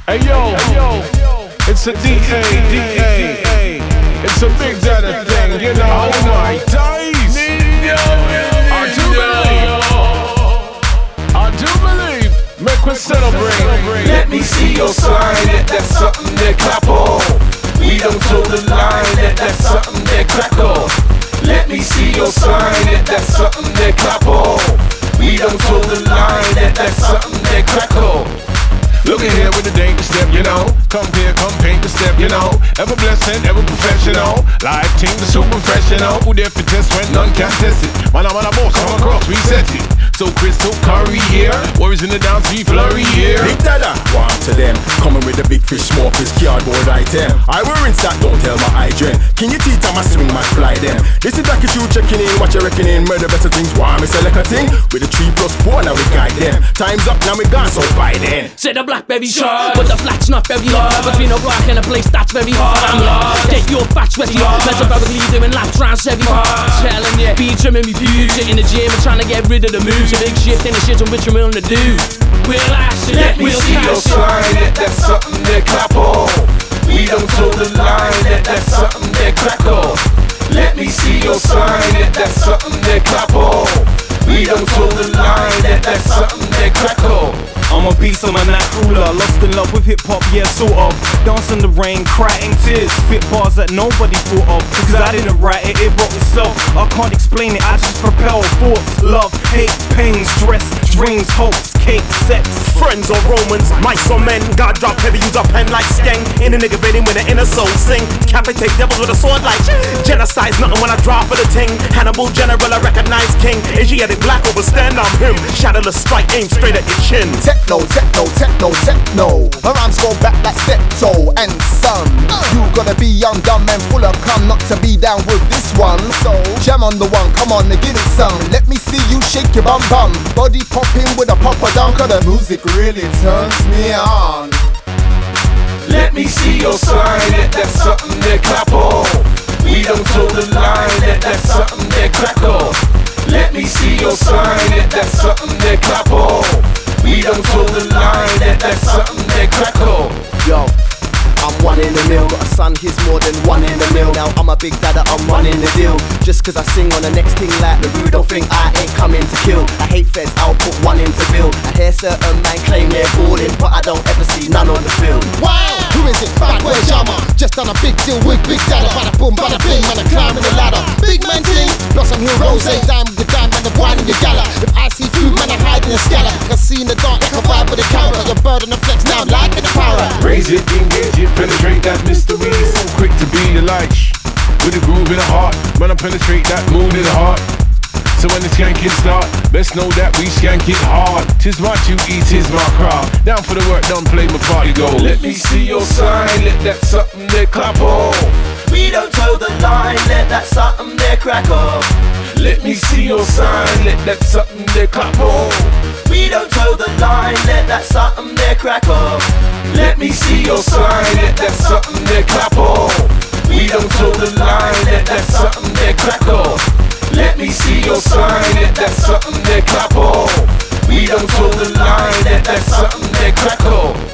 Hey yo, it's a DA. It's a big data thing, you know. Oh my days! I do believe. Make we celebrate. Let me see your sign, let that something there clap on. We don't toe the line, let that something there crack on. Let me see your sign, let that something there clap on. We don't toe the line, let that something there crack on. Look at here with the danger step, you know. Come here, come paint the step, you know. Ever blessed, ever professional. Live team, the super professional. Who there for test when none can test it. Man, I'm on a boss, come across, reset it. So Crystal Curry here, worries in the dance, we flurry here. Big Dada, one to them, coming with the big fish, small fish, cardboard item. I will rinse that, don't tell my hygiene. Can you teach time I swing my fly them? This is like you checking in, what you reckoning, murder better things. Why me select a thing? With a 3+4, now we guide them. Time's up, now we gone, so by then. Say the blackberry sharp, but the flat's not very hard. Between a rock and a place that's very hard. I'm lost, get your fat sweaty. Metaphorically doing laps round 7 hard. Telling you, be trimming me views. Sitting in the gym and trying to get rid of the moves. A big shift in the shit on which I'm willing to do. We'll ask it, let me see your sign, let that something there clap on. We don't toe the line, let that something there crack on. Let me see your sign, let that something there clap on. We don't toe the line, let that something there crack on. I'm a beast, I'm a night cooler. Lost in love with hip-hop, yeah, sort of. Dance in the rain, crying tears. Spit bars that nobody thought of. Cause I didn't write it, it wrote itself. I can't explain it, I just propel thoughts. Love, hate, pain, stress, dreams, hopes, cake, sex. Friends or Romans, mice or men. God drop heavy, use a pen like Skeng. In a nigga rating with an inner soul sing. Decapitate devils with a sword like genocide's nothing when I draw for the ting. Hannibal General, I recognize king. Asiatic black over stand on him. Shadowless strike, aim straight at your chin. Techno. My rhymes go back like steptoe and son. You gotta be young, dumb and full of cum not to be down with this one. So jam on the one, come on, give it some. Let me see you shake your bum bum. Body popping with a popper down, cause the music really turns me on. Let me see your sign, let that something there clap on. We don't toe the line, let that something there crack on. Let me see your sign, let that something there clap on. We don't toe the line, let that something there crack on. Yo, I'm one in the mill. Got a son, he's more than one in the mill. Now I'm a big dada, I'm running the deal. Just cause I sing on the next thing like the rude, don't think I ain't coming to kill. I hate feds, I'll put one into bill. I hear certain man claim they're balling, but I don't ever see none on the field. Wow, who is it? Bad boy Jama. Just done a big deal with Big Dada. Bada boom, bada bing, man, I'm climbing the ladder. Big man ting, Blossom Hill Rose, dime with the dime, man, the wine in your gala. If I see food, man, I hide in the scallop. I see in the dark, like a vibe with a carrot. Cause a bird on the flex now, like in the power. Raise it, engage it, penetrate that mystery. So quick to be the light. With a groove in the heart, man, I penetrate that mood in the heart. So when the skanking start, best know that we skank it hard. Tis my duty, tis my craft. Down for the work, don't play my party go. Let me see your sign, let that something there clap on. We don't toe the line, let that something there crack on. Let me see your sign, let that something there clap on. We don't toe the line, let that something there crack on. Let me see your sign, let that something there clap on. We don't toe the line, let that something there crack on. Let me see your sign, let that something there clap on. We don't toe the line, let that something there crack on.